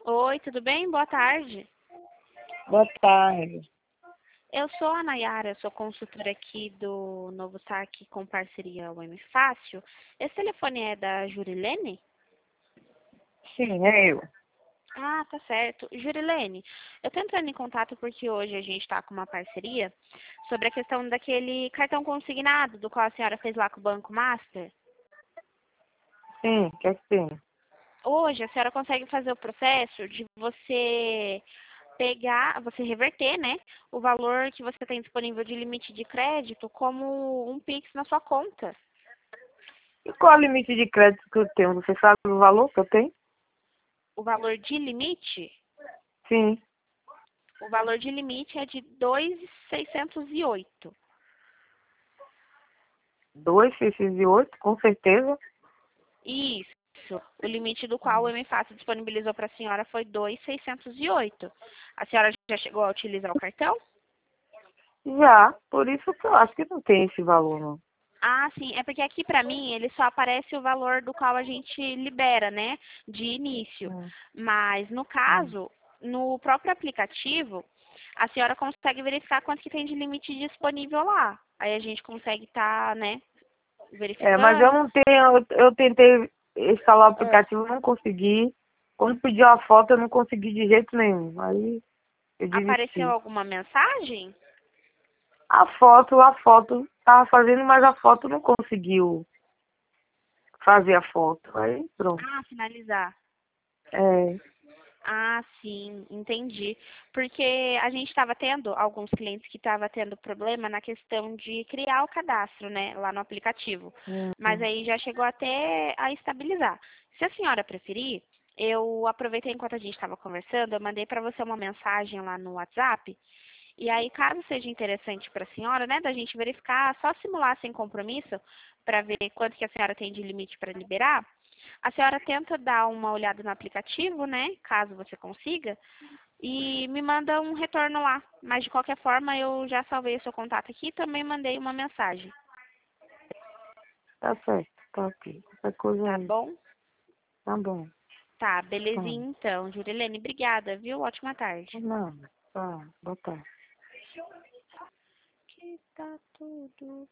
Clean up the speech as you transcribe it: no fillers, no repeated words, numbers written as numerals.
Oi, tudo bem? Boa tarde. Boa tarde. Eu sou a Nayara, sou consultora aqui do Novo Saque com parceria UEM Fácil. Esse telefone é da Jurilene? Sim, é eu. Ah, tá certo. Jurilene, eu tô entrando em contato porque hoje a gente está com uma parceria sobre a questão daquele cartão consignado do qual a senhora fez lá com o Banco Master. Sim, quer que tem? Hoje a senhora consegue fazer o processo de você pegar, você reverter, né, o valor que você tem disponível de limite de crédito como um Pix na sua conta. E qual é o limite de crédito que eu tenho? Você sabe o valor que eu tenho? O valor de limite, Sim. o valor de limite é de 2.608. 2,608, com certeza. Isso. O limite do qual o MFAS disponibilizou para a senhora foi 2.608. A senhora já chegou a utilizar o cartão? Já, por isso que eu acho que não tem esse valor, não. Ah, sim. É porque aqui para mim ele só aparece o valor do qual a gente libera, né? De início. Hum, Mas no hum. caso, no próprio aplicativo, a senhora consegue verificar quanto que tem de limite disponível lá. Aí a gente consegue estar, né, É, mas eu verificando. não tenho, eu tentei instalar o Ah, aplicativo, não consegui. Quando pediu a foto, eu não consegui de jeito nenhum. Aí eu apareceu desisti. alguma mensagem? A foto tava fazendo, mas a foto não conseguiu fazer a foto. Aí pronto. Ah, finalizar. É. Ah, sim, entendi. Porque a gente estava tendo alguns clientes que estavam tendo problema na questão de criar o cadastro, né, lá no aplicativo. Mas Hum. aí já chegou até a estabilizar. Se a senhora preferir, eu aproveitei enquanto a gente estava conversando, eu mandei para você uma mensagem lá no WhatsApp. E aí, caso seja interessante para a senhora, né, da gente verificar, só simular sem compromisso, para ver quanto que a senhora tem de limite para liberar. A senhora tenta dar uma olhada no aplicativo, né? Caso você consiga, e me manda um retorno lá. Mas de qualquer forma, eu já salvei o seu contato aqui e também mandei uma mensagem. Tá certo, tá ok. Qualquer coisa Tá aí. bom? Tá bom. Tá, Tá. belezinha então. Jurilene, obrigada, viu? Ótima tarde. Não, tá. Boa tarde. Que tá tudo